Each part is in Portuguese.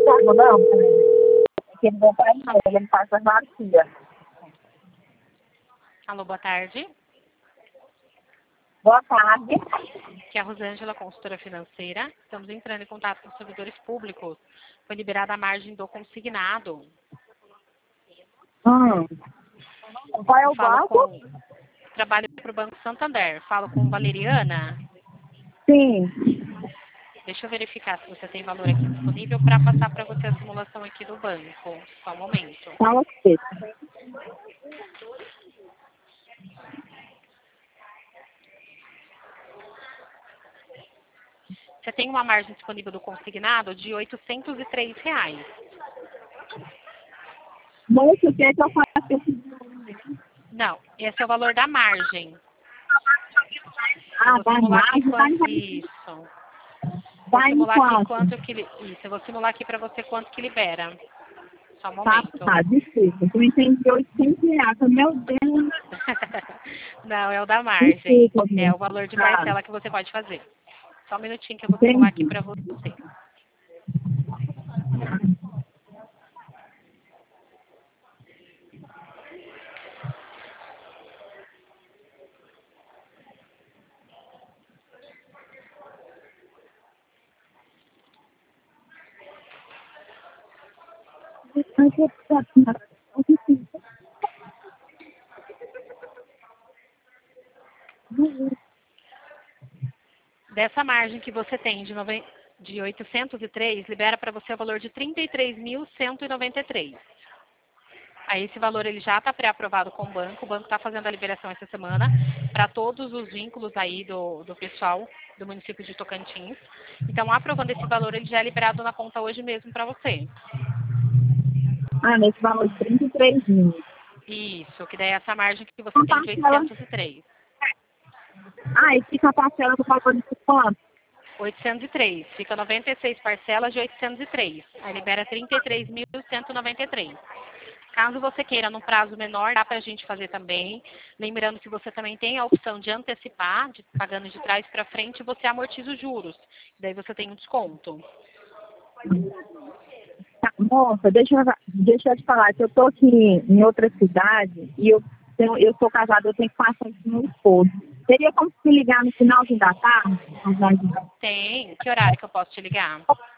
pago, não. Porque ele não faz não, ele faz a vazia. Alô, boa tarde. Boa tarde. Aqui é a Rosângela, consultora financeira. Estamos entrando em contato com os servidores públicos. Foi liberada a margem do consignado. Qual é o Falo banco? trabalho para o Banco Santander. Falo com Valeriana. Sim. Deixa eu verificar se você tem valor aqui disponível para passar para você a simulação aqui do banco. Só um momento. Fala você. Você tem uma margem disponível do consignado de R$ 803. Moço, o que é que eu faço? Não, esse é o valor da margem. Ah, Eu vou da simular aqui margem, quanto isso. Vou vai em simular aqui quanto? quanto que isso. Eu vou simular aqui para você quanto que libera. Só um Tá, momento. tá, desculpa. Eu entendi R$ 800. Meu Deus. Não, é o da margem. Desculpa, É moço. o valor de Tá. parcela que você pode fazer. Só um minutinho que eu vou simular aqui Entendi. para você. Dessa margem que você tem de 803, libera para você o valor de 33.193. Aí esse valor ele já está pré-aprovado com o banco está fazendo a liberação essa semana para todos os vínculos aí do pessoal do município de Tocantins. Então, aprovando esse valor, ele já é liberado na conta hoje mesmo para você. Ah, nesse valor de 33 mil. Isso, que daí é essa margem que você Então, tem de parcela. 803. Ah, e fica a parcela do valor de quanto? 803. Fica 96 parcelas de 803. Aí libera 33.193. Caso você queira num prazo menor, dá para a gente fazer também. Lembrando que você também tem a opção de antecipar, pagando de trás para frente, e você amortiza os juros. Daí você tem um desconto. Tá, moça, deixa eu te falar que eu tô aqui em outra cidade e eu sou casada, eu tenho que passar isso no meu esposo. Teria como se ligar no finalzinho da tarde? Tem. Que horário que eu posso te ligar?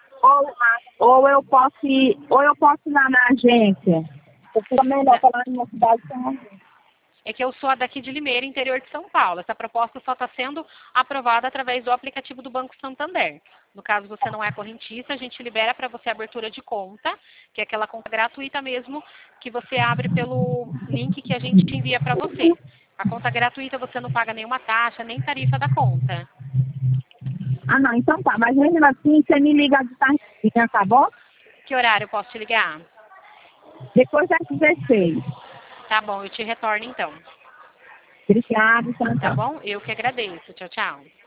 Ou eu posso ir lá na agência. Eu fica melhor falar na minha cidade que na agência. É que eu sou a daqui de Limeira, interior de São Paulo. Essa proposta só está sendo aprovada através do aplicativo do Banco Santander. No caso, você não é correntista, a gente libera para você a abertura de conta, que é aquela conta gratuita mesmo, que você abre pelo link que a gente envia para você. A conta gratuita você não paga nenhuma taxa, nem tarifa da conta. Ah, não, então tá. Mas mesmo assim, você me liga de tarde, tá bom? Que horário eu posso te ligar? Depois das 16. Tá bom, eu te retorno então. Obrigada, então. Tá bom? Eu que agradeço. Tchau, tchau.